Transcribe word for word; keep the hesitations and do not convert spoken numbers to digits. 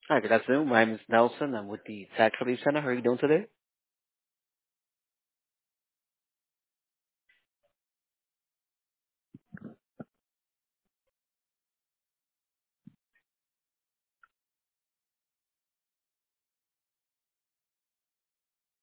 Hi, good afternoon. My name is Nelson. I'm with the Tax Relief Center. How are you doing today?